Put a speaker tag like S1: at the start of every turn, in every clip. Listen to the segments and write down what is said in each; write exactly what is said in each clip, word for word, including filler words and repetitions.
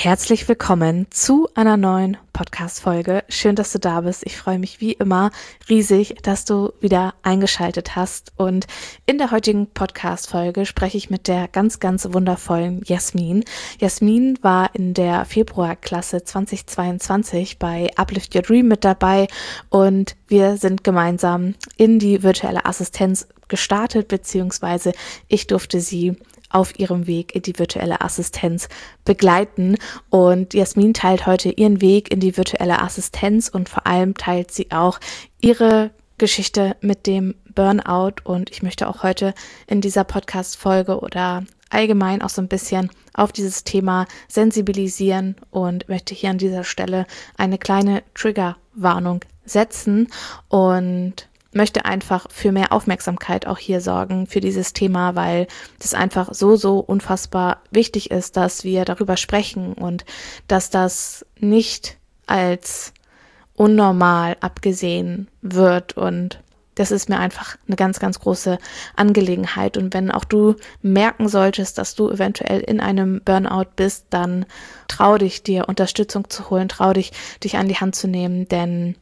S1: Herzlich willkommen zu einer neuen Podcast-Folge. Schön, dass du da bist. Ich freue mich wie immer riesig, dass du wieder eingeschaltet hast. Und in der heutigen Podcast-Folge spreche ich mit der ganz, ganz wundervollen Jasmin. Jasmin war in der Februarklasse zweitausendzweiundzwanzig bei Uplift Your Dream mit dabei und wir sind gemeinsam in die virtuelle Assistenz gestartet, beziehungsweise ich durfte sie auf ihrem Weg in die virtuelle Assistenz begleiten. Und Jasmin teilt heute ihren Weg in die virtuelle Assistenz und vor allem teilt sie auch ihre Geschichte mit dem Burnout. Und ich möchte auch heute in dieser Podcast-Folge oder allgemein auch so ein bisschen auf dieses Thema sensibilisieren und möchte hier an dieser Stelle eine kleine Triggerwarnung setzen und möchte einfach für mehr Aufmerksamkeit auch hier sorgen für dieses Thema, weil das einfach so, so unfassbar wichtig ist, dass wir darüber sprechen und dass das nicht als unnormal abgesehen wird, und das ist mir einfach eine ganz, ganz große Angelegenheit. Und wenn auch du merken solltest, dass du eventuell in einem Burnout bist, dann trau dich, dir Unterstützung zu holen, trau dich, dich an die Hand zu nehmen, denn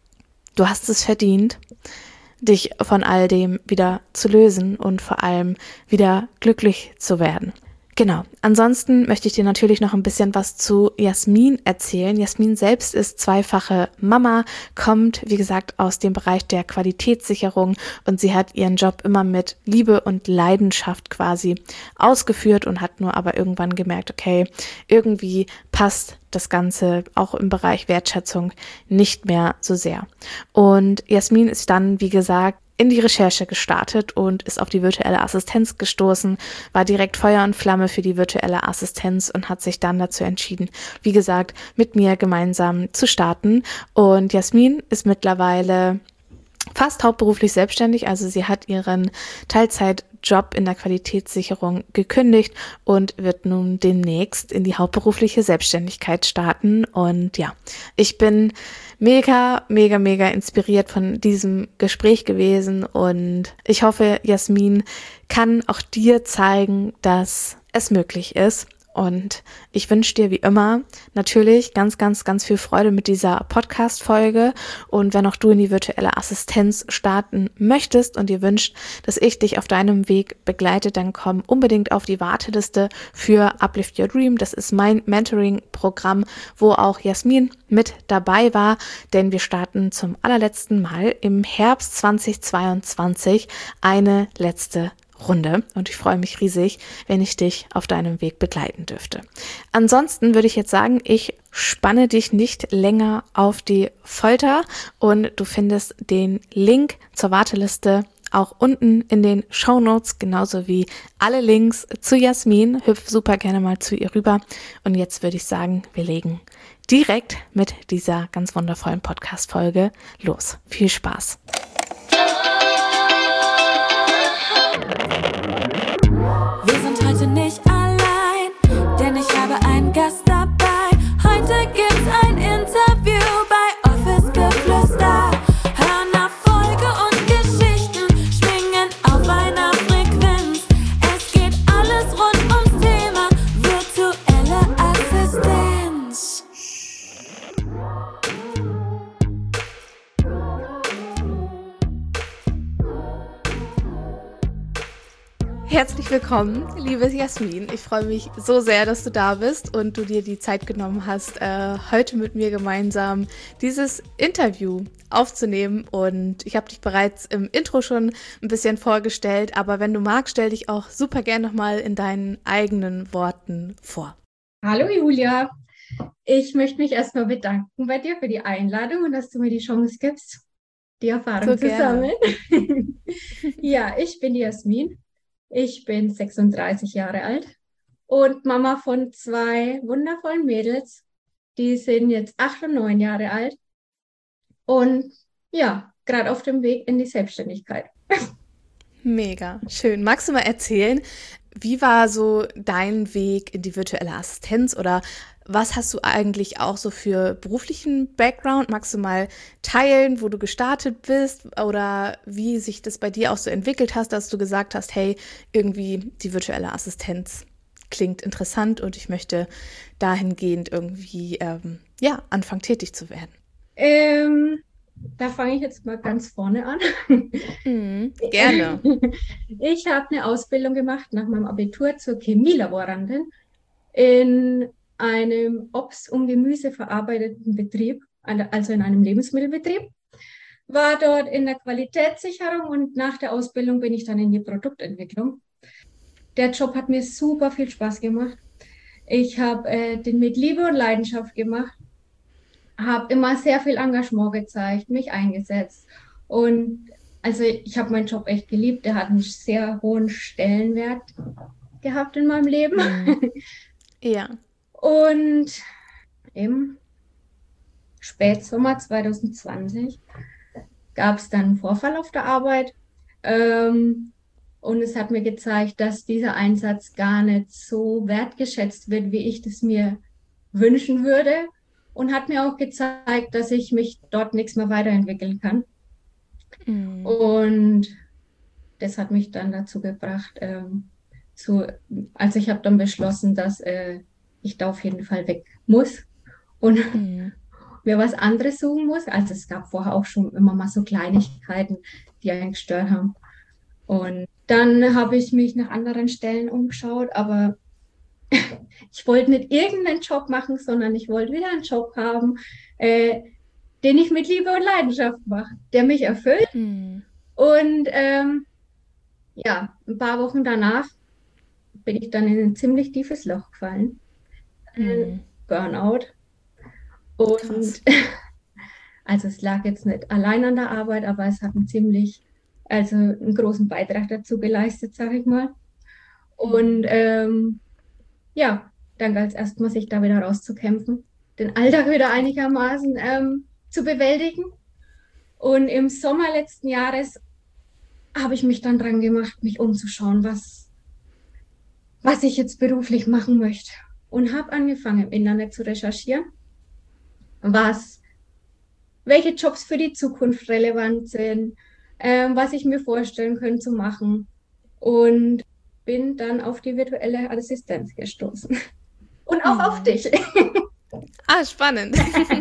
S1: du hast es verdient, dich von all dem wieder zu lösen und vor allem wieder glücklich zu werden. Genau. Ansonsten möchte ich dir natürlich noch ein bisschen was zu Jasmin erzählen. Jasmin selbst ist zweifache Mama, kommt, wie gesagt, aus dem Bereich der Qualitätssicherung und sie hat ihren Job immer mit Liebe und Leidenschaft quasi ausgeführt und hat nur aber irgendwann gemerkt, okay, irgendwie passt das Ganze auch im Bereich Wertschätzung nicht mehr so sehr. Und Jasmin ist dann, wie gesagt, in die Recherche gestartet und ist auf die virtuelle Assistenz gestoßen, war direkt Feuer und Flamme für die virtuelle Assistenz und hat sich dann dazu entschieden, wie gesagt, mit mir gemeinsam zu starten. Und Jasmin ist mittlerweile fast hauptberuflich selbstständig, also sie hat ihren Teilzeitjob in der Qualitätssicherung gekündigt und wird nun demnächst in die hauptberufliche Selbstständigkeit starten. Und ja, ich bin mega, mega, mega inspiriert von diesem Gespräch gewesen und ich hoffe, Jasmin kann auch dir zeigen, dass es möglich ist. Und ich wünsche dir wie immer natürlich ganz, ganz, ganz viel Freude mit dieser Podcast-Folge. Und wenn auch du in die virtuelle Assistenz starten möchtest und dir wünscht, dass ich dich auf deinem Weg begleite, dann komm unbedingt auf die Warteliste für Uplift Your Dream. Das ist mein Mentoring-Programm, wo auch Jasmin mit dabei war, denn wir starten zum allerletzten Mal im Herbst zweitausendzweiundzwanzig eine letzte Runde und ich freue mich riesig, wenn ich dich auf deinem Weg begleiten dürfte. Ansonsten würde ich jetzt sagen, ich spanne dich nicht länger auf die Folter und du findest den Link zur Warteliste auch unten in den Shownotes, genauso wie alle Links zu Jasmin. Hüpf super gerne mal zu ihr rüber und jetzt würde ich sagen, wir legen direkt mit dieser ganz wundervollen Podcast-Folge los. Viel Spaß!
S2: Wir sind heute nicht allein, denn ich habe einen Gast dabei. Heute gibt's ein Interview bei Office Geflüster. Hören Erfolge und Geschichten, schwingen auf einer Frequenz. Es geht alles rund ums Thema virtuelle Assistenz.
S1: Herzlich willkommen, liebe Jasmin. Ich freue mich so sehr, dass du da bist und du dir die Zeit genommen hast, äh, heute mit mir gemeinsam dieses Interview aufzunehmen. Und ich habe dich bereits im Intro schon ein bisschen vorgestellt, aber wenn du magst, stell dich auch super gern nochmal in deinen eigenen Worten vor.
S3: Hallo Julia, ich möchte mich erstmal bedanken bei dir für die Einladung und dass du mir die Chance gibst, die Erfahrung
S1: So
S3: zu
S1: gerne.
S3: sammeln. Ja, ich bin die Jasmin. Ich bin sechsunddreißig Jahre alt und Mama von zwei wundervollen Mädels. Die sind jetzt acht und neun Jahre alt und ja, gerade auf dem Weg in die Selbstständigkeit.
S1: Mega, schön. Magst du mal erzählen, wie war so dein Weg in die virtuelle Assistenz oder was hast du eigentlich auch so für beruflichen Background? Magst du mal teilen, wo du gestartet bist oder wie sich das bei dir auch so entwickelt hast, dass du gesagt hast, hey, irgendwie die virtuelle Assistenz klingt interessant und ich möchte dahingehend irgendwie ähm, ja, anfangen, tätig zu werden?
S3: Ähm, da fange ich jetzt mal ganz vorne an.
S1: Mhm, gerne.
S3: Ich habe eine Ausbildung gemacht nach meinem Abitur zur Chemielaborandin in einem Obst- und Gemüse verarbeitenden Betrieb, also in einem Lebensmittelbetrieb. War dort in der Qualitätssicherung und nach der Ausbildung bin ich dann in die Produktentwicklung. Der Job hat mir super viel Spaß gemacht. Ich habe äh, den mit Liebe und Leidenschaft gemacht, habe immer sehr viel Engagement gezeigt, mich eingesetzt. Und also ich habe meinen Job echt geliebt. Der hat einen sehr hohen Stellenwert gehabt in meinem Leben.
S1: Mhm. Ja.
S3: Und im Spätsommer zwanzig zwanzig gab es dann einen Vorfall auf der Arbeit. Ähm, und es hat mir gezeigt, dass dieser Einsatz gar nicht so wertgeschätzt wird, wie ich das mir wünschen würde. Und hat mir auch gezeigt, dass ich mich dort nichts mehr weiterentwickeln kann.
S1: Mhm.
S3: Und das hat mich dann dazu gebracht, ähm, zu, also ich habe dann beschlossen, dass äh, ich da auf jeden Fall weg muss und
S1: Mhm.
S3: mir was anderes suchen muss. Also es gab vorher auch schon immer mal so Kleinigkeiten, die einen gestört haben. Und dann habe ich mich nach anderen Stellen umgeschaut, aber ich wollte nicht irgendeinen Job machen, sondern ich wollte wieder einen Job haben, äh, den ich mit Liebe und Leidenschaft mache, der mich erfüllt.
S1: Mhm.
S3: Und ähm, ja, ein paar Wochen danach bin ich dann in ein ziemlich tiefes Loch gefallen.
S1: Mhm.
S3: Burnout.
S1: Krass.
S3: Und also es lag jetzt nicht allein an der Arbeit, aber es hat einen ziemlich, also einen großen Beitrag dazu geleistet, sage ich mal. Und ähm, ja, dann galt es erstmal, sich da wieder rauszukämpfen, den Alltag wieder einigermaßen ähm, zu bewältigen. Und im Sommer letzten Jahres habe ich mich dann dran gemacht, mich umzuschauen, was, was ich jetzt beruflich machen möchte. Und habe angefangen, im Internet zu recherchieren, was, welche Jobs für die Zukunft relevant sind, ähm, was ich mir vorstellen könnte zu machen. Und bin dann auf die virtuelle Assistenz gestoßen. Und auch auf
S1: Mhm.
S3: dich.
S1: Ah, spannend.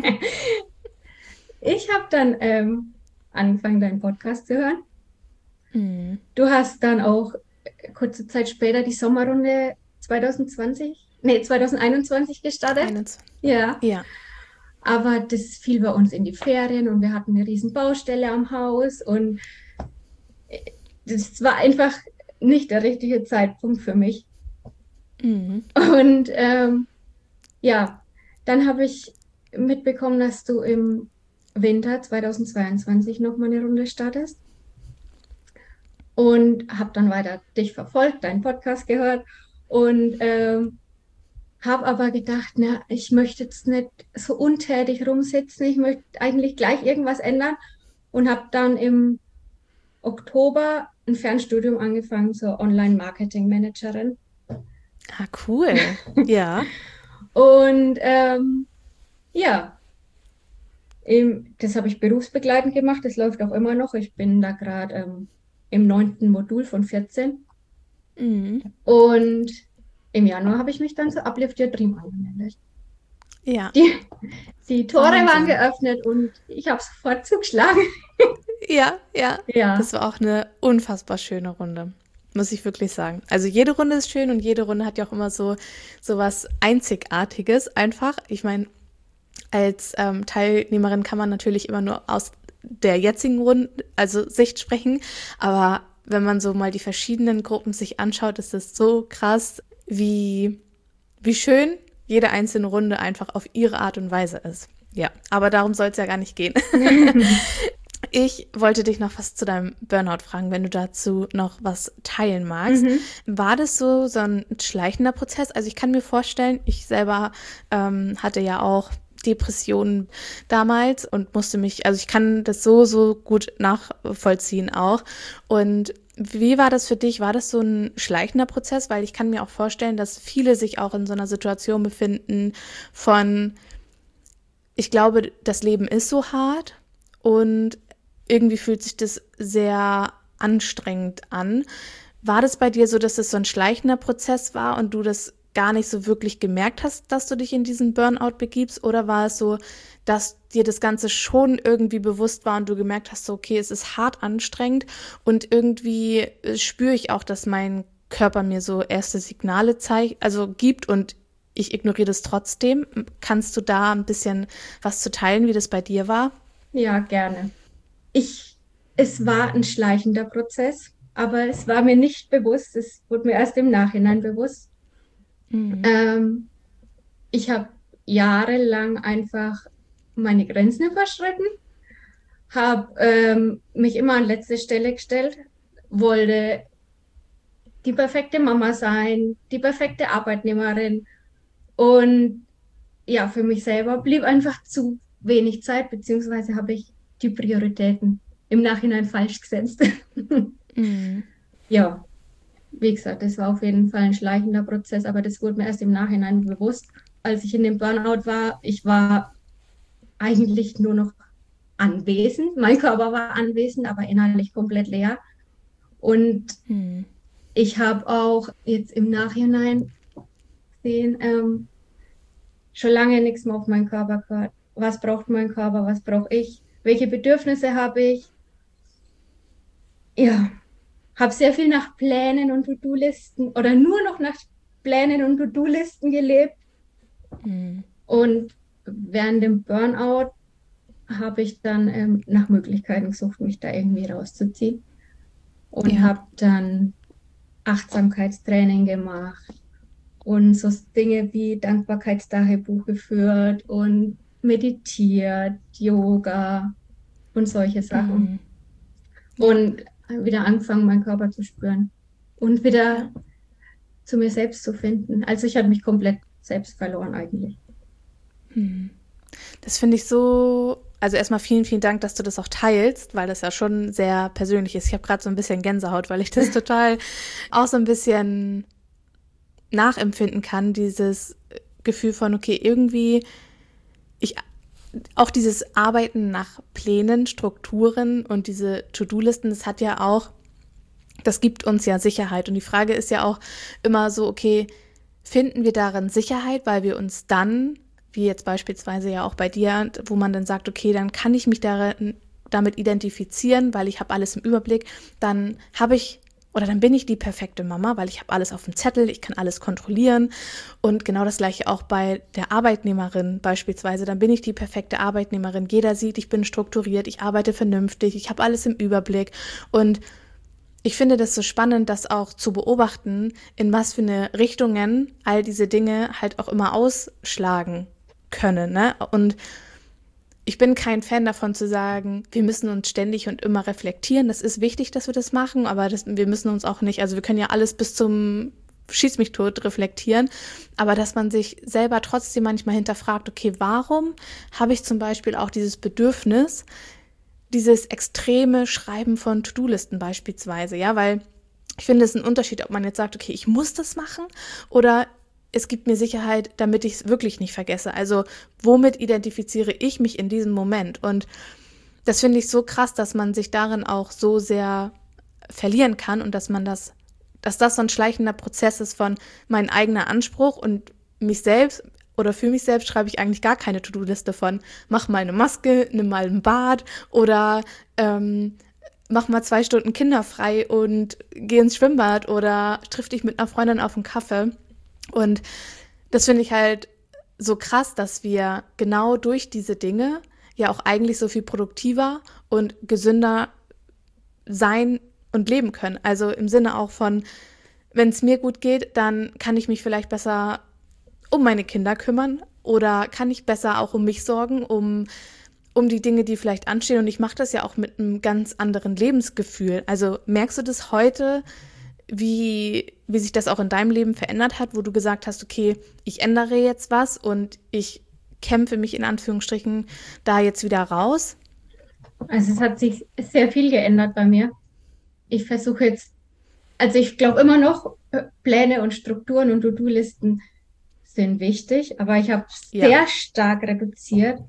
S3: Ich habe dann ähm, angefangen, deinen Podcast zu hören.
S1: Mhm.
S3: Du hast dann auch kurze Zeit später die Sommerrunde zwanzig zwanzig, nee, zwanzig einundzwanzig gestartet.
S1: einundzwanzig.
S3: Ja,
S1: Ja.
S3: aber das fiel bei uns in die Ferien und wir hatten eine riesen Baustelle am Haus und das war einfach nicht der richtige Zeitpunkt für mich.
S1: Mhm.
S3: Und ähm, ja, dann habe ich mitbekommen, dass du im Winter zweitausendzweiundzwanzig nochmal eine Runde startest. Und habe dann weiter dich verfolgt, deinen Podcast gehört und ähm, habe aber gedacht, na, ich möchte jetzt nicht so untätig rumsitzen, ich möchte eigentlich gleich irgendwas ändern und habe dann im Oktober ein Fernstudium angefangen zur Online-Marketing-Managerin.
S1: Ah, cool. Ja.
S3: Und ähm, ja, im, das habe ich berufsbegleitend gemacht, das läuft auch immer noch. Ich bin da gerade ähm, im neunten Modul von vierzehn.
S1: Mhm.
S3: Und im Januar habe ich mich dann zu Uplift Your Dream angemeldet.
S1: Ja.
S3: Die, die Tore
S1: Wahnsinn.
S3: waren geöffnet und ich habe sofort zugeschlagen.
S1: Ja, ja.
S3: Ja,
S1: Das war auch eine unfassbar schöne Runde, muss ich wirklich sagen. Also jede Runde ist schön und jede Runde hat ja auch immer so, so was Einzigartiges einfach. Ich meine, als ähm, Teilnehmerin kann man natürlich immer nur aus der jetzigen Runde, also Sicht sprechen, aber wenn man so mal die verschiedenen Gruppen sich anschaut, ist es so krass, wie, wie schön jede einzelne Runde einfach auf ihre Art und Weise ist. Ja, aber darum soll es ja gar nicht gehen. Ich wollte dich noch was zu deinem Burnout fragen, wenn du dazu noch was teilen magst.
S3: Mhm.
S1: War das so, so ein schleichender Prozess? Also ich kann mir vorstellen, ich selber ähm, hatte ja auch Depressionen damals und musste mich, also ich kann das so, so gut nachvollziehen auch. Und wie war das für dich? War das so ein schleichender Prozess? Weil ich kann mir auch vorstellen, dass viele sich auch in so einer Situation befinden von, ich glaube, das Leben ist so hart und irgendwie fühlt sich das sehr anstrengend an. War das bei dir so, dass das so ein schleichender Prozess war und du das gar nicht so wirklich gemerkt hast, dass du dich in diesen Burnout begibst? Oder war es so, dass dir das Ganze schon irgendwie bewusst war und du gemerkt hast, so, okay, es ist hart anstrengend und irgendwie äh, spüre ich auch, dass mein Körper mir so erste Signale zeigt, also gibt und ich ignoriere das trotzdem. Kannst du da ein bisschen was zu teilen, wie das bei dir war?
S3: Ja, gerne. Ich, es war ein schleichender Prozess, aber es war mir nicht bewusst. Es wurde mir erst im Nachhinein bewusst.
S1: Mhm.
S3: Ähm, ich habe jahrelang einfach meine Grenzen überschritten, habe ähm, mich immer an letzte Stelle gestellt, wollte die perfekte Mama sein, die perfekte Arbeitnehmerin. Und ja, für mich selber blieb einfach zu wenig Zeit, beziehungsweise habe ich die Prioritäten im Nachhinein falsch gesetzt.
S1: Mhm.
S3: Ja, wie gesagt, das war auf jeden Fall ein schleichender Prozess, aber das wurde mir erst im Nachhinein bewusst, als ich in dem Burnout war. Ich war eigentlich nur noch anwesend. Mein Körper war anwesend, aber innerlich komplett leer. Und
S1: Mhm.
S3: ich habe auch jetzt im Nachhinein gesehen, ähm, schon lange nichts mehr auf meinen Körper gehört. Was braucht mein Körper? Was brauche ich? Welche Bedürfnisse habe ich? Ja, habe sehr viel nach Plänen und To-Do-Listen oder nur noch nach Plänen und To-Do-Listen gelebt.
S1: Mhm.
S3: Und während dem Burnout habe ich dann ähm, nach Möglichkeiten gesucht, mich da irgendwie rauszuziehen. Und
S1: Ja.
S3: habe dann Achtsamkeitstraining gemacht und so Dinge wie Dankbarkeitstagebuch geführt und meditiert, Yoga und solche Sachen.
S1: Mhm. Ja.
S3: Und wieder angefangen, meinen Körper zu spüren und wieder
S1: Ja.
S3: zu mir selbst zu finden. Also ich habe mich komplett selbst verloren eigentlich.
S1: Mhm. Das finde ich so, also erstmal vielen, vielen Dank, dass du das auch teilst, weil das ja schon sehr persönlich ist. Ich habe gerade so ein bisschen Gänsehaut, weil ich das total auch so ein bisschen nachempfinden kann, dieses Gefühl von, okay, irgendwie, ich, auch dieses Arbeiten nach Plänen, Strukturen und diese To-Do-Listen, das hat ja auch, das gibt uns ja Sicherheit. Und die Frage ist ja auch immer so, okay, finden wir darin Sicherheit, weil wir uns dann, wie jetzt beispielsweise ja auch bei dir, wo man dann sagt, okay, dann kann ich mich darin, damit identifizieren, weil ich habe alles im Überblick, dann habe ich oder dann bin ich die perfekte Mama, weil ich habe alles auf dem Zettel, ich kann alles kontrollieren und genau das gleiche auch bei der Arbeitnehmerin beispielsweise, dann bin ich die perfekte Arbeitnehmerin, jeder sieht, ich bin strukturiert, ich arbeite vernünftig, ich habe alles im Überblick und ich finde das so spannend, das auch zu beobachten, in was für eine Richtungen all diese Dinge halt auch immer ausschlagen können, ne? Und ich bin kein Fan davon zu sagen, wir müssen uns ständig und immer reflektieren. Das ist wichtig, dass wir das machen, aber das, wir müssen uns auch nicht, also wir können ja alles bis zum Schieß mich tot reflektieren, aber dass man sich selber trotzdem manchmal hinterfragt, okay, warum habe ich zum Beispiel auch dieses Bedürfnis, dieses extreme Schreiben von To-Do-Listen beispielsweise, ja, weil ich finde, es ist ein Unterschied, ob man jetzt sagt, okay, ich muss das machen oder es gibt mir Sicherheit, damit ich es wirklich nicht vergesse. Also womit identifiziere ich mich in diesem Moment? Und das finde ich so krass, dass man sich darin auch so sehr verlieren kann und dass man das, dass das so ein schleichender Prozess ist von mein eigener Anspruch und mich selbst oder für mich selbst schreibe ich eigentlich gar keine To-Do-Liste von mach mal eine Maske, nimm mal ein Bad oder ähm, mach mal zwei Stunden kinderfrei und geh ins Schwimmbad oder triff dich mit einer Freundin auf einen Kaffee. Und das finde ich halt so krass, dass wir genau durch diese Dinge ja auch eigentlich so viel produktiver und gesünder sein und leben können. Also im Sinne auch von, wenn es mir gut geht, dann kann ich mich vielleicht besser um meine Kinder kümmern oder kann ich besser auch um mich sorgen, um, um die Dinge, die vielleicht anstehen. Und ich mache das ja auch mit einem ganz anderen Lebensgefühl. Also merkst du das heute, wie, wie sich das auch in deinem Leben verändert hat, wo du gesagt hast, okay, ich ändere jetzt was und ich kämpfe mich in Anführungsstrichen da jetzt wieder raus?
S3: Also es hat sich sehr viel geändert bei mir. Ich versuche jetzt, also ich glaube immer noch, äh, Pläne und Strukturen und To-Do-Listen sind wichtig, aber ich habe
S1: Ja.
S3: sehr stark reduziert,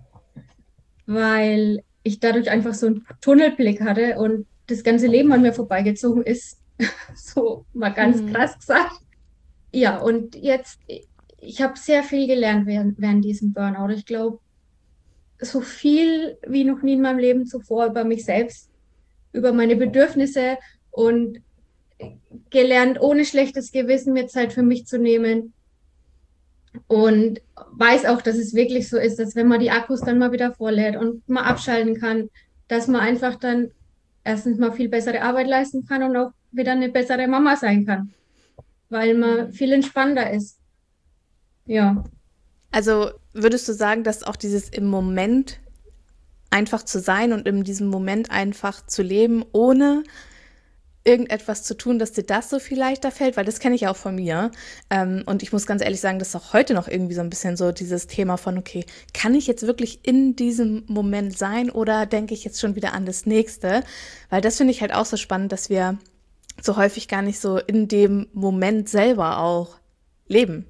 S3: weil ich dadurch einfach so einen Tunnelblick hatte und das ganze Leben an mir vorbeigezogen ist. So mal ganz
S1: Mhm.
S3: krass gesagt. ja, und jetzt, ich habe sehr viel gelernt während, während diesem Burnout. Ich glaube, so viel wie noch nie in meinem Leben zuvor über mich selbst, über meine Bedürfnisse und gelernt, ohne schlechtes Gewissen mir Zeit für mich zu nehmen. Und weiß auch, dass es wirklich so ist, dass wenn man die Akkus dann mal wieder vorlädt und mal abschalten kann, dass man einfach dann erstens mal viel bessere Arbeit leisten kann und auch wieder eine bessere Mama sein kann, weil man viel entspannter ist. Ja.
S1: Also würdest du sagen, dass auch dieses im Moment einfach zu sein und in diesem Moment einfach zu leben, ohne irgendetwas zu tun, dass dir das so viel leichter fällt? Weil das kenne ich ja auch von mir. Ähm, und ich muss ganz ehrlich sagen, das ist auch heute noch irgendwie so ein bisschen so dieses Thema von, okay, kann ich jetzt wirklich in diesem Moment sein oder denke ich jetzt schon wieder an das Nächste? Weil das finde ich halt auch so spannend, dass wir so häufig gar nicht so in dem Moment selber auch leben.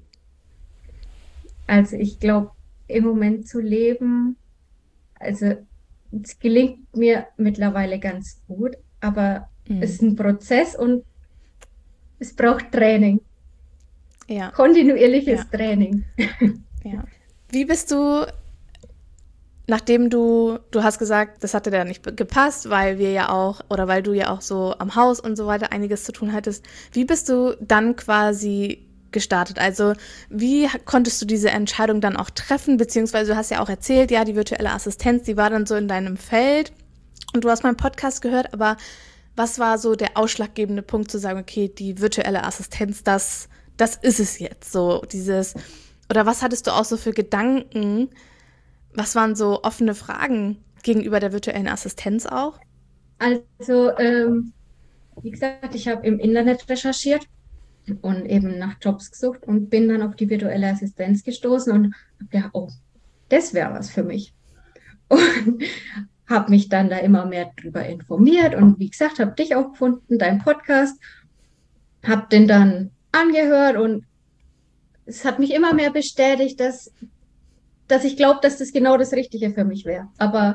S3: Also ich glaube, im Moment zu leben, also es gelingt mir mittlerweile ganz gut, aber
S1: Mhm.
S3: es ist ein Prozess und es braucht Training,
S1: Ja,
S3: kontinuierliches
S1: ja,
S3: Training.
S1: ja. Wie bist du, nachdem du, du hast gesagt, das hatte da nicht be- gepasst, weil wir ja auch, oder weil du ja auch so am Haus und so weiter einiges zu tun hattest. Wie bist du dann quasi gestartet? Also wie ha- konntest du diese Entscheidung dann auch treffen? Beziehungsweise du hast ja auch erzählt, ja, die virtuelle Assistenz, die war dann so in deinem Feld und du hast meinen Podcast gehört, aber was war so der ausschlaggebende Punkt zu sagen, okay, die virtuelle Assistenz, das, das ist es jetzt, so dieses, oder was hattest du auch so für Gedanken? Was waren so offene Fragen gegenüber der virtuellen Assistenz auch?
S3: Also, ähm, wie gesagt, ich habe im Internet recherchiert und eben nach Jobs gesucht und bin dann auf die virtuelle Assistenz gestoßen und habe gedacht, oh, das wäre was für mich. Und habe mich dann da immer mehr drüber informiert und wie gesagt, habe dich auch gefunden, deinen Podcast, habe den dann angehört und es hat mich immer mehr bestätigt, dass, dass ich glaube, dass das genau das Richtige für mich wäre. Aber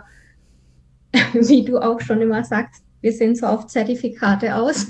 S3: wie du auch schon immer sagst, wir sind so auf Zertifikate aus.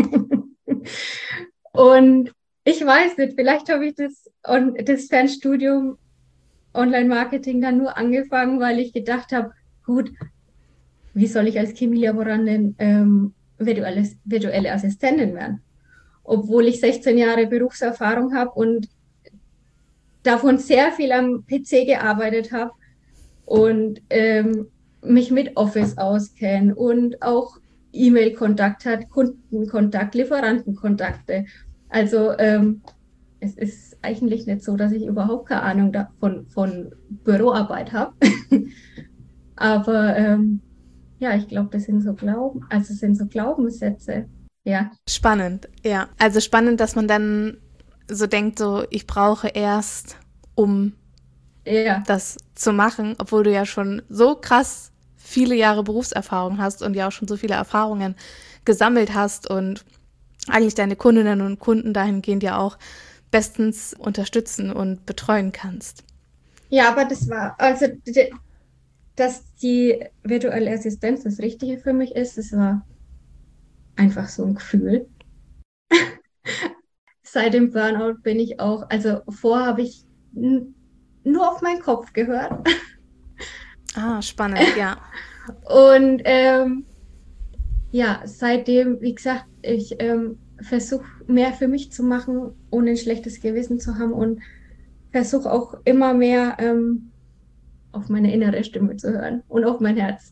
S3: Und ich weiß nicht, vielleicht habe ich das, das Fernstudium Online-Marketing dann nur angefangen, weil ich gedacht habe, gut, wie soll ich als Chemielaborantin ähm, virtuelle, virtuelle Assistentin werden? Obwohl ich sechzehn Jahre Berufserfahrung habe und davon sehr viel am P C gearbeitet habe und ähm, mich mit Office auskenne und auch E-Mail-Kontakt hat, Kundenkontakt, Lieferantenkontakte. Also ähm, es ist eigentlich nicht so, dass ich überhaupt keine Ahnung davon, von Büroarbeit habe. Aber ähm, ja, ich glaube, das sind so Glauben, also es sind so Glaubenssätze. Ja.
S1: Spannend, ja. Also spannend, dass man dann so denkt, so ich brauche erst, um
S3: Ja.
S1: das zu machen, obwohl du ja schon so krass viele Jahre Berufserfahrung hast und ja auch schon so viele Erfahrungen gesammelt hast und eigentlich deine Kundinnen und Kunden dahingehend ja auch bestens unterstützen und betreuen kannst.
S3: Ja, aber das war, also d- dass die virtuelle Assistenz das Richtige für mich ist, das war einfach so ein Gefühl. Seit dem Burnout bin ich auch, also vorher habe ich n- nur auf meinen Kopf gehört.
S1: Ah, spannend, ja.
S3: Und ähm, ja, seitdem, wie gesagt, ich ähm, versuche mehr für mich zu machen, ohne ein schlechtes Gewissen zu haben und versuche auch immer mehr ähm, auf meine innere Stimme zu hören und auf mein Herz.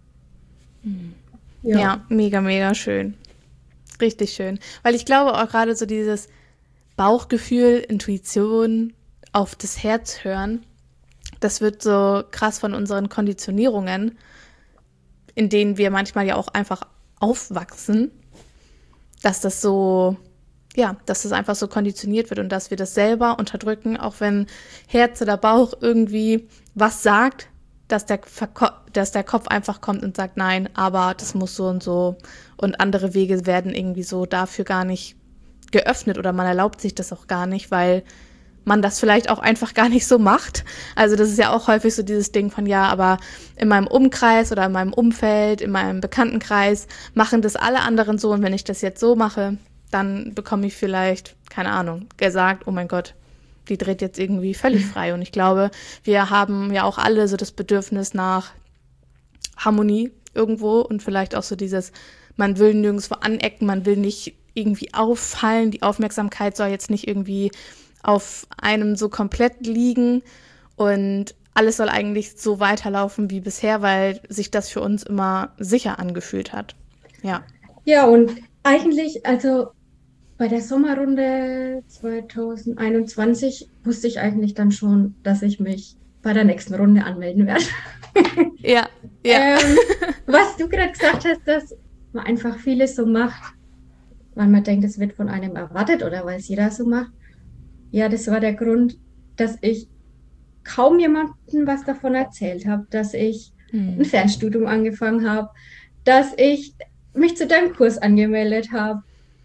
S1: Ja.
S3: Ja.
S1: ja, mega, mega schön. Richtig schön. Weil ich glaube auch gerade so dieses Bauchgefühl, Intuition, auf das Herz hören, das wird so krass von unseren Konditionierungen, in denen wir manchmal ja auch einfach aufwachsen, dass das so, ja, dass das einfach so konditioniert wird und dass wir das selber unterdrücken, auch wenn Herz oder Bauch irgendwie was sagt, dass der, Verko- dass der Kopf einfach kommt und sagt, nein, aber das muss so und so und andere Wege werden irgendwie so dafür gar nicht geöffnet oder man erlaubt sich das auch gar nicht, weil man das vielleicht auch einfach gar nicht so macht. Also das ist ja auch häufig so dieses Ding von, ja, aber in meinem Umkreis oder in meinem Umfeld, in meinem Bekanntenkreis machen das alle anderen so und wenn ich das jetzt so mache, dann bekomme ich vielleicht, keine Ahnung, gesagt, oh mein Gott, die dreht jetzt irgendwie völlig frei. Und ich glaube, wir haben ja auch alle so das Bedürfnis nach Harmonie irgendwo und vielleicht auch so dieses, man will nirgendwo anecken, man will nicht irgendwie auffallen, die Aufmerksamkeit soll jetzt nicht irgendwie auf einem so komplett liegen und alles soll eigentlich so weiterlaufen wie bisher, weil sich das für uns immer sicher angefühlt hat. Ja.
S3: Ja, und eigentlich, also bei der Sommerrunde zwanzig einundzwanzig wusste ich eigentlich dann schon, dass ich mich bei der nächsten Runde anmelden werde.
S1: Ja, ja.
S3: Ähm, was du gerade gesagt hast, dass man einfach vieles so macht, weil man denkt, es wird von einem erwartet oder weil es jeder so macht. Ja, das war der Grund, dass ich kaum jemandem was davon erzählt habe, dass ich
S1: Hm.
S3: ein Fernstudium angefangen habe, dass ich mich zu deinem Kurs angemeldet habe.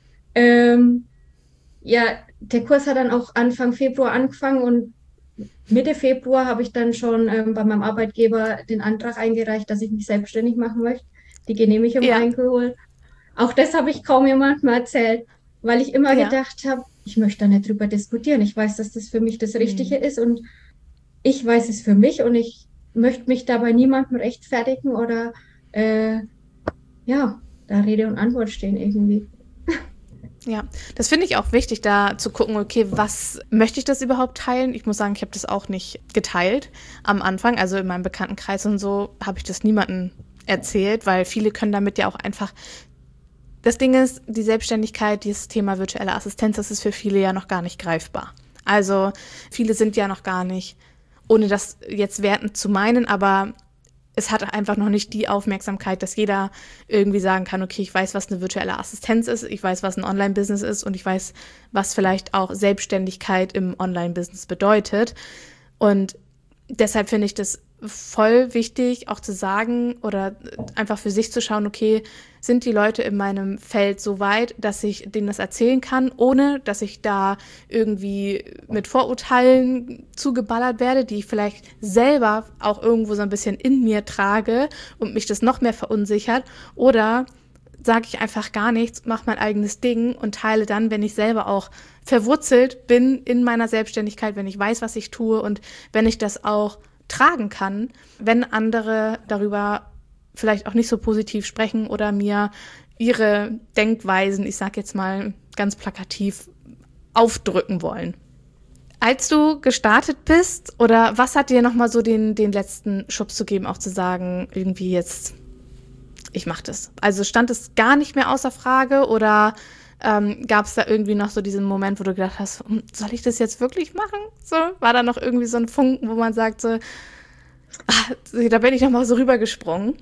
S3: Ähm, ja, der Kurs hat dann auch Anfang Februar angefangen und Mitte Februar habe ich dann schon ähm, bei meinem Arbeitgeber den Antrag eingereicht, dass ich mich selbstständig machen möchte, die Genehmigung
S1: Ja.
S3: eingeholt. Auch das habe ich kaum jemandem erzählt, weil ich immer
S1: Ja.
S3: gedacht habe, ich möchte da nicht drüber diskutieren. Ich weiß, dass das für mich das Richtige
S1: Mhm.
S3: ist und ich weiß es für mich und ich möchte mich dabei niemandem rechtfertigen oder äh, ja, da Rede und Antwort stehen irgendwie.
S1: Ja, das finde ich auch wichtig, da zu gucken, okay, was möchte ich das überhaupt teilen? Ich muss sagen, ich habe das auch nicht geteilt am Anfang. Also in meinem Bekanntenkreis und so habe ich das niemandem erzählt, weil viele können damit ja auch einfach. Das Ding ist, die Selbstständigkeit, dieses Thema virtuelle Assistenz, das ist für viele ja noch gar nicht greifbar. Also viele sind ja noch gar nicht, ohne das jetzt wertend zu meinen, aber es hat einfach noch nicht die Aufmerksamkeit, dass jeder irgendwie sagen kann, okay, ich weiß, was eine virtuelle Assistenz ist, ich weiß, was ein Online-Business ist und ich weiß, was vielleicht auch Selbstständigkeit im Online-Business bedeutet. Und deshalb finde ich das voll wichtig, auch zu sagen oder einfach für sich zu schauen, okay, sind die Leute in meinem Feld so weit, dass ich denen das erzählen kann, ohne dass ich da irgendwie mit Vorurteilen zugeballert werde, die ich vielleicht selber auch irgendwo so ein bisschen in mir trage und mich das noch mehr verunsichert, oder sage ich einfach gar nichts, mache mein eigenes Ding und teile dann, wenn ich selber auch verwurzelt bin in meiner Selbstständigkeit, wenn ich weiß, was ich tue und wenn ich das auch tragen kann, wenn andere darüber vielleicht auch nicht so positiv sprechen oder mir ihre Denkweisen, ich sag jetzt mal ganz plakativ, aufdrücken wollen. Als du gestartet bist, oder was hat dir nochmal so den, den letzten Schubs zu geben, auch zu sagen, irgendwie jetzt, ich mach das. Also stand es gar nicht mehr außer Frage oder ähm, gab es da irgendwie noch so diesen Moment, wo du gedacht hast, soll ich das jetzt wirklich machen? So, war da noch irgendwie so ein Funken, wo man sagt so, ach, da bin ich nochmal so rübergesprungen?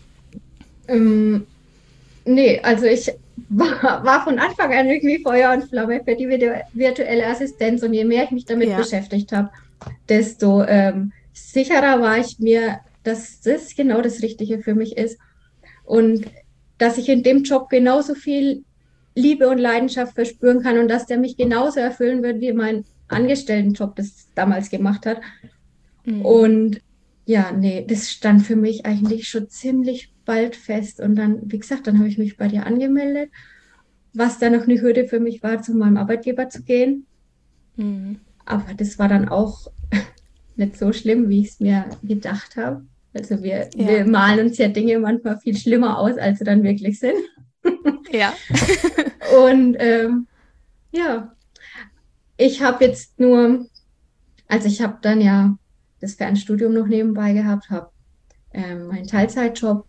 S3: Ähm, nee, also ich war, war von Anfang an irgendwie Feuer und Flamme für die virtu- virtuelle Assistenz und je mehr ich mich damit
S1: Ja.
S3: beschäftigt habe, desto ähm, sicherer war ich mir, dass das genau das Richtige für mich ist und dass ich in dem Job genauso viel Liebe und Leidenschaft verspüren kann und dass der mich genauso erfüllen wird, wie mein Angestelltenjob das damals gemacht hat.
S1: Mhm.
S3: Und ja, nee, das stand für mich eigentlich schon ziemlich bald fest. Und dann, wie gesagt, dann habe ich mich bei dir angemeldet, was dann noch eine Hürde für mich war, zu meinem Arbeitgeber zu gehen.
S1: Mhm.
S3: Aber das war dann auch nicht so schlimm, wie ich es mir gedacht habe. Also wir,
S1: Ja.
S3: wir malen uns ja Dinge manchmal viel schlimmer aus, als sie dann wirklich sind.
S1: Ja.
S3: Und ähm, ja, ich habe jetzt nur, also ich habe dann ja das Fernstudium noch nebenbei gehabt, habe ähm, meinen Teilzeitjob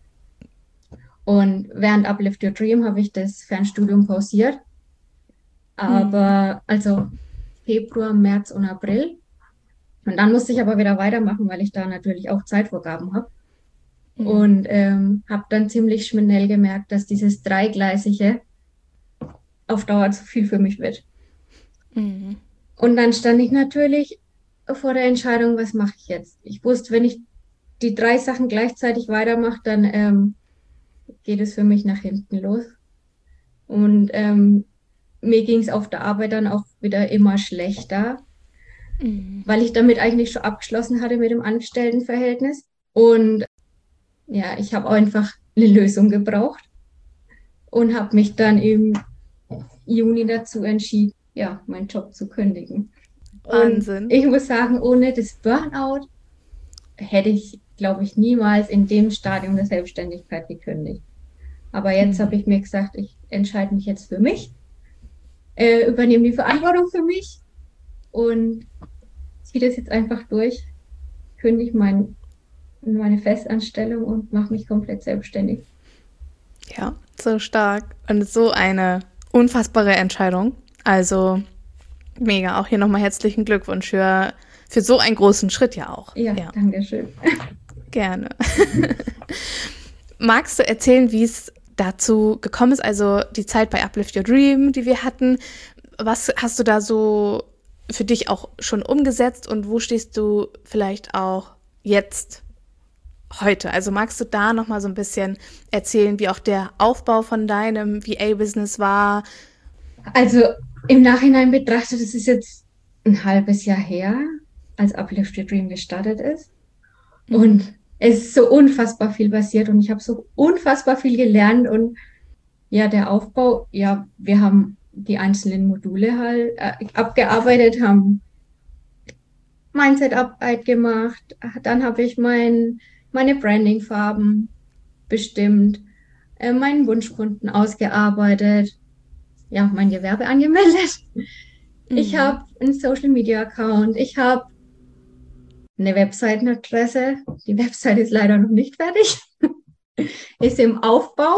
S3: und während Uplift Your Dream habe ich das Fernstudium pausiert. Aber also Februar, März und April. Und dann musste ich aber wieder weitermachen, weil ich da natürlich auch Zeitvorgaben habe.
S1: Mhm.
S3: Und ähm, habe dann ziemlich schnell gemerkt, dass dieses Dreigleisige auf Dauer zu viel für mich wird.
S1: Mhm.
S3: Und dann stand ich natürlich vor der Entscheidung, was mache ich jetzt? Ich wusste, wenn ich die drei Sachen gleichzeitig weitermache, dann ähm, geht es für mich nach hinten los. Und ähm, mir ging es auf der Arbeit dann auch wieder immer schlechter,
S1: Mhm.
S3: weil ich damit eigentlich schon abgeschlossen hatte mit dem Angestelltenverhältnis. Und ja, ich habe einfach eine Lösung gebraucht und habe mich dann im Juni dazu entschieden, ja, meinen Job zu kündigen.
S1: Wahnsinn.
S3: Und ich muss sagen, ohne das Burnout hätte ich, glaube ich, niemals in dem Stadium der Selbstständigkeit gekündigt. Aber jetzt mhm. habe ich mir gesagt, ich entscheide mich jetzt für mich, äh, übernehme die Verantwortung für mich und ziehe das jetzt einfach durch, kündige mein, meine Festanstellung und mache mich komplett selbstständig.
S1: Ja, so stark und so eine unfassbare Entscheidung. Also mega, auch hier nochmal herzlichen Glückwunsch für, für so einen großen Schritt ja auch.
S3: Ja, ja. Danke schön.
S1: Gerne. Magst du erzählen, wie es dazu gekommen ist, also die Zeit bei Uplift Your Dream, die wir hatten? Was hast du da so für dich auch schon umgesetzt und wo stehst du vielleicht auch jetzt heute? Also magst du da nochmal so ein bisschen erzählen, wie auch der Aufbau von deinem V A-Business war?
S3: Also im Nachhinein betrachtet, das ist jetzt ein halbes Jahr her, als Uplift Your Dream gestartet ist. Mhm. Und es ist so unfassbar viel passiert und ich habe so unfassbar viel gelernt und ja, der Aufbau, ja, wir haben die einzelnen Module halt äh, abgearbeitet, haben Mindset-Arbeit gemacht, dann habe ich mein, meine Branding-Farben bestimmt, äh, meinen Wunschkunden ausgearbeitet, ja, mein Gewerbe angemeldet. Mhm. Ich habe einen Social-Media-Account, ich habe eine Webseitenadresse. Die Website ist leider noch nicht fertig. Ist im Aufbau.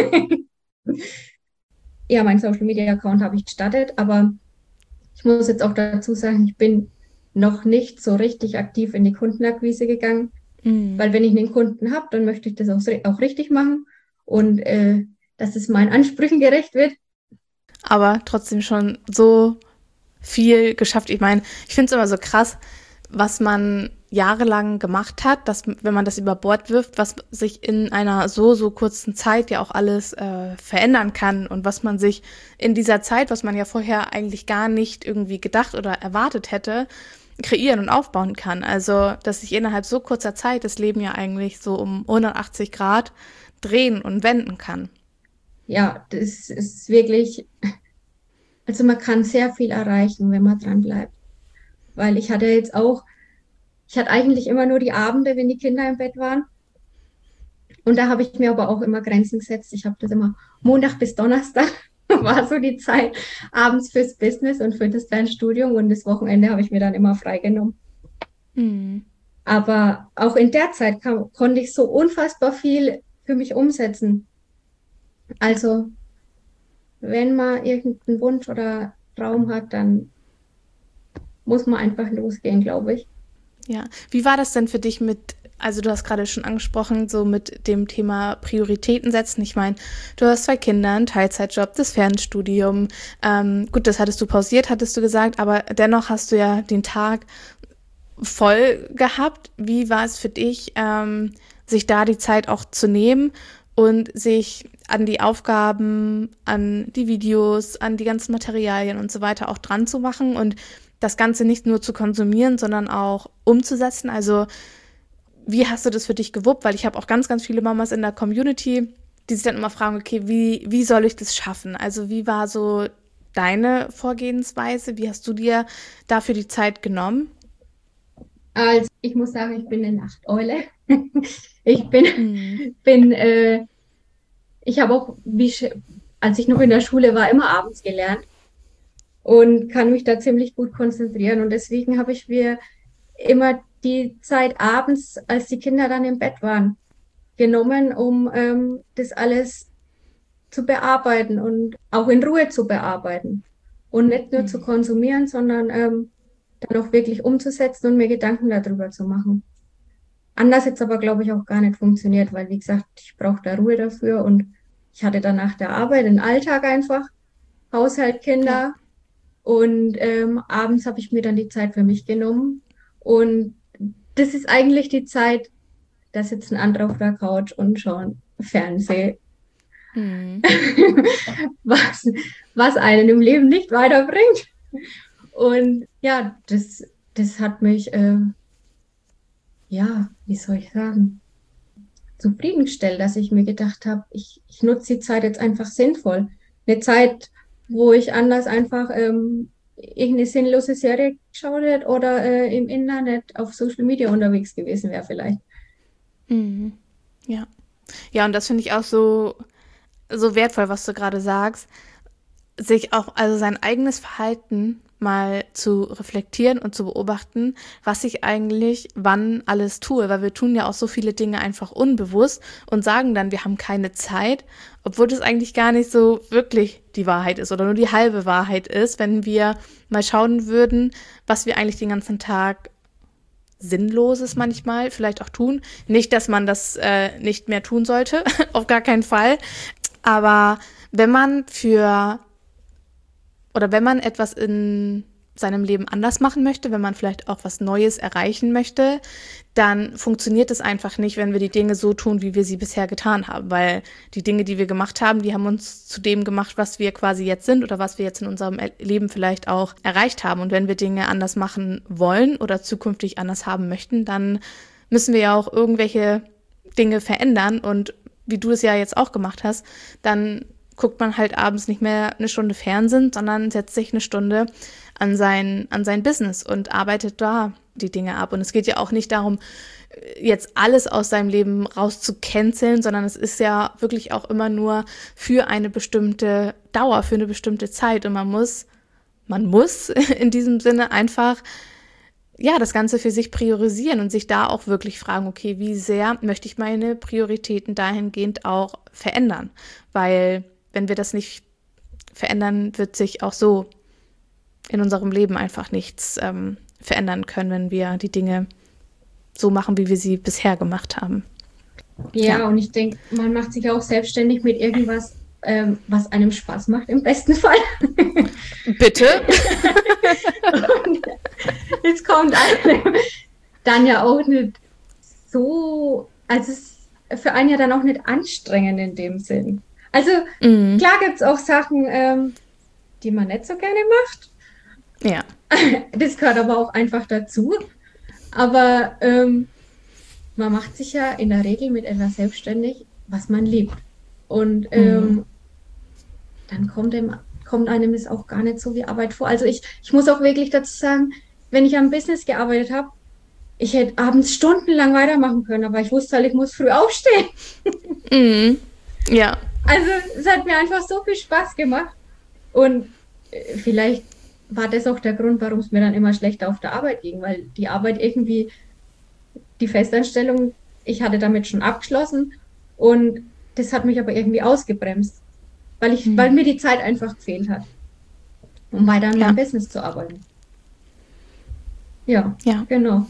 S3: Ja, mein Social Media Account habe ich gestartet, aber ich muss jetzt auch dazu sagen, ich bin noch nicht so richtig aktiv in die Kundenakquise gegangen, mhm. weil wenn ich einen Kunden habe, dann möchte ich das auch, auch richtig machen und äh, dass es meinen Ansprüchen gerecht wird.
S1: Aber trotzdem schon so viel geschafft. Ich meine, ich finde es immer so krass, was man jahrelang gemacht hat, dass, wenn man das über Bord wirft, was sich in einer so, so kurzen Zeit ja auch alles äh, verändern kann und was man sich in dieser Zeit, was man ja vorher eigentlich gar nicht irgendwie gedacht oder erwartet hätte, kreieren und aufbauen kann. Also, dass sich innerhalb so kurzer Zeit das Leben ja eigentlich so um hundertachtzig Grad drehen und wenden kann.
S3: Ja, das ist wirklich, also man kann sehr viel erreichen, wenn man dran bleibt. Weil ich hatte jetzt auch, ich hatte eigentlich immer nur die Abende, wenn die Kinder im Bett waren. Und da habe ich mir aber auch immer Grenzen gesetzt. Ich habe das immer Montag bis Donnerstag war so die Zeit abends fürs Business und für das Fernstudium. Und das Wochenende habe ich mir dann immer freigenommen. Mhm. Aber auch in der Zeit kam, konnte ich so unfassbar viel für mich umsetzen. Also wenn man irgendeinen Wunsch oder Traum hat, dann muss man einfach losgehen, glaube ich.
S1: Ja, wie war das denn für dich mit, also du hast gerade schon angesprochen, so mit dem Thema Prioritäten setzen. Ich meine, du hast zwei Kinder, einen Teilzeitjob, das Fernstudium. Ähm, gut, das hattest du pausiert, hattest du gesagt, aber dennoch hast du ja den Tag voll gehabt. Wie war es für dich, ähm, sich da die Zeit auch zu nehmen und sich an die Aufgaben, an die Videos, an die ganzen Materialien und so weiter auch dran zu machen und das Ganze nicht nur zu konsumieren, sondern auch umzusetzen? Also wie hast du das für dich gewuppt? Weil ich habe auch ganz, ganz viele Mamas in der Community, die sich dann immer fragen, okay, wie, wie soll ich das schaffen? Also wie war so deine Vorgehensweise? Wie hast du dir dafür die Zeit genommen?
S3: Also ich muss sagen, ich bin eine Nachteule. Ich bin, hm. bin äh, ich habe auch, wie, als ich noch in der Schule war, immer abends gelernt. Und kann mich da ziemlich gut konzentrieren. Und deswegen habe ich mir immer die Zeit abends, als die Kinder dann im Bett waren, genommen, um ähm, das alles zu bearbeiten und auch in Ruhe zu bearbeiten. Und nicht nur mhm. zu konsumieren, sondern ähm, dann auch wirklich umzusetzen und mir Gedanken darüber zu machen. Anders jetzt aber, glaube ich, auch gar nicht funktioniert, weil, wie gesagt, ich brauche da Ruhe dafür. Und ich hatte dann nach der Arbeit den Alltag einfach, Haushalt, Kinder. Ja. Und ähm, abends habe ich mir dann die Zeit für mich genommen. Und das ist eigentlich die Zeit, da sitzen andere auf der Couch und schauen Fernsehen. Mhm. was, was einen im Leben nicht weiterbringt. Und ja, das, das hat mich, äh, ja, wie soll ich sagen, zufriedengestellt, dass ich mir gedacht habe, ich, ich nutze die Zeit jetzt einfach sinnvoll. Eine Zeit, wo ich anders einfach ähm, irgendeine sinnlose Serie geschaut hätte oder äh, im Internet auf Social Media unterwegs gewesen wäre vielleicht.
S1: Mhm. Ja. Ja, und das finde ich auch so, so wertvoll, was du gerade sagst, sich auch, also sein eigenes Verhalten mal zu reflektieren und zu beobachten, was ich eigentlich wann alles tue, weil wir tun ja auch so viele Dinge einfach unbewusst und sagen dann, wir haben keine Zeit, obwohl das eigentlich gar nicht so wirklich die Wahrheit ist oder nur die halbe Wahrheit ist, wenn wir mal schauen würden, was wir eigentlich den ganzen Tag Sinnloses manchmal vielleicht auch tun. Nicht, dass man das äh, nicht mehr tun sollte, auf gar keinen Fall, aber wenn man für oder wenn man etwas in seinem Leben anders machen möchte, wenn man vielleicht auch was Neues erreichen möchte, dann funktioniert es einfach nicht, wenn wir die Dinge so tun, wie wir sie bisher getan haben, weil die Dinge, die wir gemacht haben, die haben uns zu dem gemacht, was wir quasi jetzt sind oder was wir jetzt in unserem Leben vielleicht auch erreicht haben. Und wenn wir Dinge anders machen wollen oder zukünftig anders haben möchten, dann müssen wir ja auch irgendwelche Dinge verändern. Und wie du es ja jetzt auch gemacht hast, dann guckt man halt abends nicht mehr eine Stunde Fernsehen, sondern setzt sich eine Stunde an sein, an sein Business und arbeitet da die Dinge ab. Und es geht ja auch nicht darum, jetzt alles aus seinem Leben rauszucanceln, sondern es ist ja wirklich auch immer nur für eine bestimmte Dauer, für eine bestimmte Zeit. Und man muss, man muss in diesem Sinne einfach ja, das Ganze für sich priorisieren und sich da auch wirklich fragen, okay, wie sehr möchte ich meine Prioritäten dahingehend auch verändern? Weil wenn wir das nicht verändern, wird sich auch so in unserem Leben einfach nichts ähm, verändern können, wenn wir die Dinge so machen, wie wir sie bisher gemacht haben.
S3: Ja, ja. Und ich denke, man macht sich auch selbstständig mit irgendwas, ähm, was einem Spaß macht, im besten Fall.
S1: Bitte?
S3: Und jetzt kommt einem dann ja auch nicht so, also es ist für einen ja dann auch nicht anstrengend in dem Sinn. Also mhm. klar gibt es auch Sachen, ähm, die man nicht so gerne macht.
S1: Ja.
S3: Das gehört aber auch einfach dazu. Aber ähm, man macht sich ja in der Regel mit etwas selbstständig, was man liebt. Und ähm, mhm. dann kommt, dem, kommt einem das auch gar nicht so wie Arbeit vor. Also ich, ich muss auch wirklich dazu sagen, wenn ich am Business gearbeitet habe, ich hätte abends stundenlang weitermachen können, aber ich wusste halt, ich muss früh aufstehen.
S1: Mhm. Ja.
S3: Also es hat mir einfach so viel Spaß gemacht. Und äh, vielleicht war das auch der Grund, warum es mir dann immer schlechter auf der Arbeit ging, weil die Arbeit irgendwie, die Festanstellung, ich hatte damit schon abgeschlossen und das hat mich aber irgendwie ausgebremst, weil, ich, mhm. weil mir die Zeit einfach gefehlt hat, um weiter an meinem ja. Business zu arbeiten. Ja, ja, genau.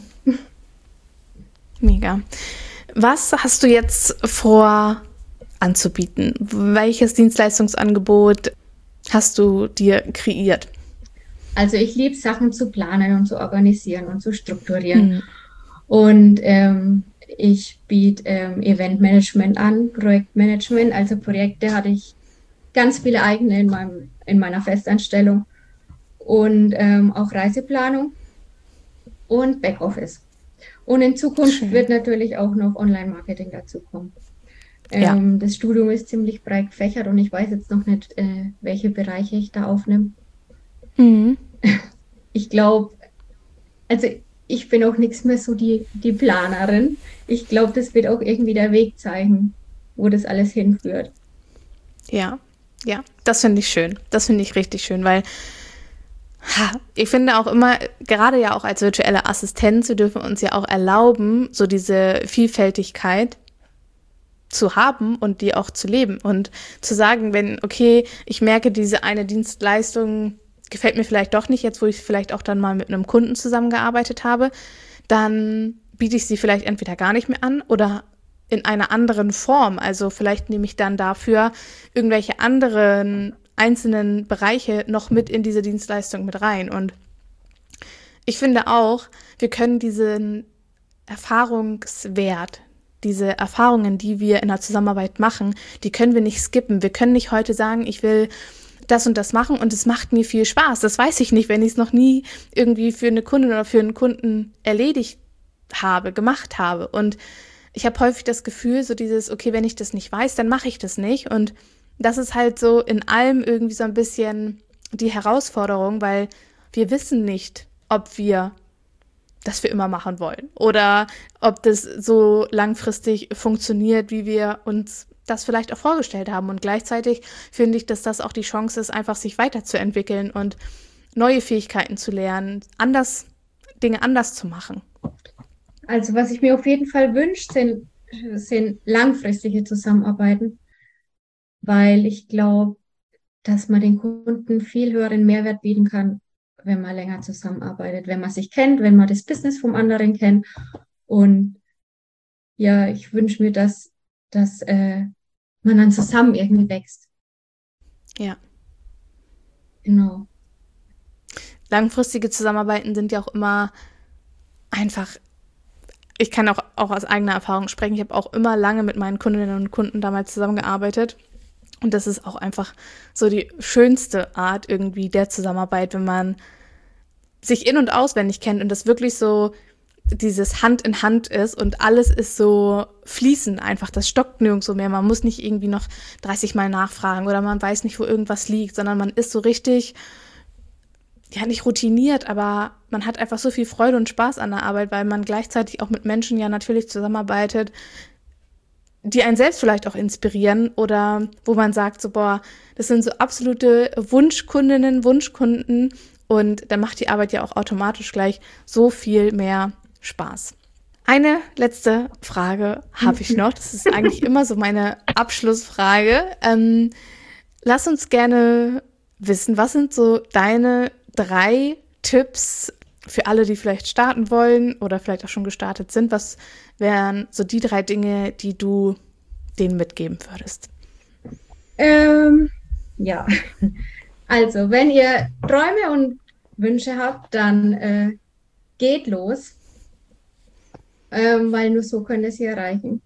S1: Mega. Was hast du jetzt vor anzubieten? Welches Dienstleistungsangebot hast du dir kreiert?
S3: Also ich liebe Sachen zu planen und zu organisieren und zu strukturieren. Mhm. Und ähm, ich biete ähm, Eventmanagement an, Projektmanagement. Also Projekte hatte ich ganz viele eigene in, meinem, in meiner Festanstellung. Und ähm, auch Reiseplanung und Backoffice. Und in Zukunft Schön. Wird natürlich auch noch Online-Marketing dazukommen. Ähm, ja. Das Studium ist ziemlich breit gefächert und ich weiß jetzt noch nicht, äh, welche Bereiche ich da aufnehme. Mhm. Ich glaube, also ich bin auch nichts mehr so die, die Planerin. Ich glaube, das wird auch irgendwie der Weg zeigen, wo das alles hinführt.
S1: Ja, ja, das finde ich schön. Das finde ich richtig schön, weil ha, ich finde auch immer, gerade ja auch als virtuelle Assistenz, wir dürfen uns ja auch erlauben, so diese Vielfältigkeit zu haben und die auch zu leben und zu sagen, wenn, okay, ich merke, diese eine Dienstleistung gefällt mir vielleicht doch nicht, jetzt wo ich vielleicht auch dann mal mit einem Kunden zusammengearbeitet habe, dann biete ich sie vielleicht entweder gar nicht mehr an oder in einer anderen Form. Also vielleicht nehme ich dann dafür irgendwelche anderen einzelnen Bereiche noch mit in diese Dienstleistung mit rein. Und ich finde auch, wir können diesen Erfahrungswert, diese Erfahrungen, die wir in der Zusammenarbeit machen, die können wir nicht skippen. Wir können nicht heute sagen, ich will das und das machen und es macht mir viel Spaß. Das weiß ich nicht, wenn ich es noch nie irgendwie für eine Kundin oder für einen Kunden erledigt habe, gemacht habe. Und ich habe häufig das Gefühl, so dieses, okay, wenn ich das nicht weiß, dann mache ich das nicht. Und das ist halt so in allem irgendwie so ein bisschen die Herausforderung, weil wir wissen nicht, ob wir das für immer machen wollen oder ob das so langfristig funktioniert, wie wir uns das vielleicht auch vorgestellt haben. Und gleichzeitig finde ich, dass das auch die Chance ist, einfach sich weiterzuentwickeln und neue Fähigkeiten zu lernen, anders Dinge anders zu machen.
S3: Also was ich mir auf jeden Fall wünsche, sind, sind langfristige Zusammenarbeiten, weil ich glaube, dass man den Kunden viel höheren Mehrwert bieten kann, wenn man länger zusammenarbeitet, wenn man sich kennt, wenn man das Business vom anderen kennt. Und ja, ich wünsche mir, dass, dass äh, man dann zusammen irgendwie wächst.
S1: Ja.
S3: Genau.
S1: Langfristige Zusammenarbeiten sind ja auch immer einfach, ich kann auch, auch aus eigener Erfahrung sprechen, ich habe auch immer lange mit meinen Kundinnen und Kunden damals zusammengearbeitet und das ist auch einfach so die schönste Art irgendwie der Zusammenarbeit, wenn man sich in- und auswendig kennt und das wirklich so dieses Hand in Hand ist und alles ist so fließend einfach, das stockt nirgendwo mehr, man muss nicht irgendwie noch dreißig Mal nachfragen oder man weiß nicht, wo irgendwas liegt, sondern man ist so richtig, ja nicht routiniert, aber man hat einfach so viel Freude und Spaß an der Arbeit, weil man gleichzeitig auch mit Menschen ja natürlich zusammenarbeitet, die einen selbst vielleicht auch inspirieren oder wo man sagt so, boah, das sind so absolute Wunschkundinnen, Wunschkunden und dann macht die Arbeit ja auch automatisch gleich so viel mehr Spaß. Eine letzte Frage habe ich noch, das ist eigentlich immer so meine Abschlussfrage. Ähm, lass uns gerne wissen, was sind so deine drei Tipps für alle, die vielleicht starten wollen oder vielleicht auch schon gestartet sind? Was wären so die drei Dinge, die du denen mitgeben würdest?
S3: Ähm, ja, also wenn ihr Träume und Wünsche habt, dann äh, geht los, ähm, weil nur so könnt ihr sie erreichen.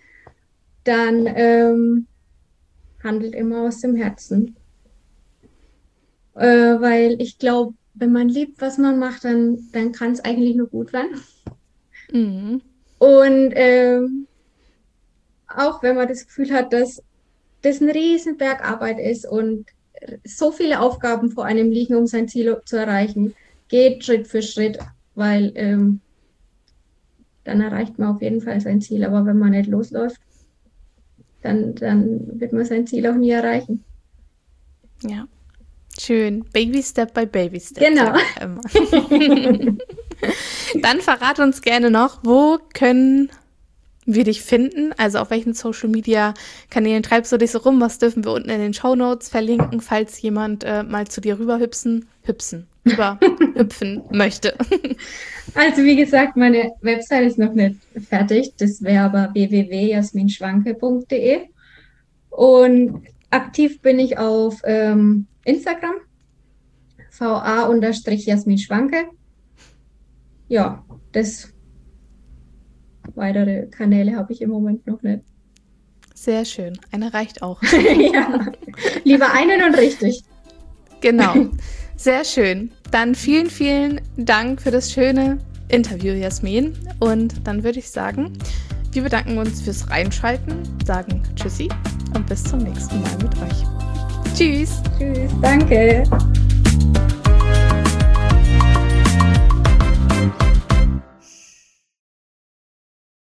S3: Dann ähm, handelt immer aus dem Herzen. Äh, weil ich glaube, wenn man liebt, was man macht, dann, dann kann es eigentlich nur gut werden.
S1: Mhm.
S3: Und ähm, auch wenn man das Gefühl hat, dass das ein Riesenberg Arbeit ist und so viele Aufgaben vor einem liegen, um sein Ziel zu erreichen, geht Schritt für Schritt, weil ähm, dann erreicht man auf jeden Fall sein Ziel. Aber wenn man nicht losläuft, dann, dann wird man sein Ziel auch nie erreichen.
S1: Ja. Schön. Baby Step by Baby Step.
S3: Genau.
S1: Dann verrat uns gerne noch, wo können wir dich finden? Also auf welchen Social Media Kanälen treibst du dich so rum? Was dürfen wir unten in den Shownotes verlinken, falls jemand äh, mal zu dir rüberhüpsen, hüpsen, rüberhüpfen möchte?
S3: Also wie gesagt, meine Website ist noch nicht fertig. Das wäre aber w w w punkt jasmin schwanke punkt d e. Und aktiv bin ich auf ähm, Instagram, v a Jasmin Schwanke. Ja, das weitere Kanäle habe ich im Moment noch nicht.
S1: Sehr schön. Eine reicht auch.
S3: Ja, lieber einen und richtig.
S1: Genau. Sehr schön. Dann vielen, vielen Dank für das schöne Interview, Jasmin. Und dann würde ich sagen, wir bedanken uns fürs Reinschalten, sagen Tschüssi und bis zum nächsten Mal mit euch. Tschüss.
S3: Tschüss, danke.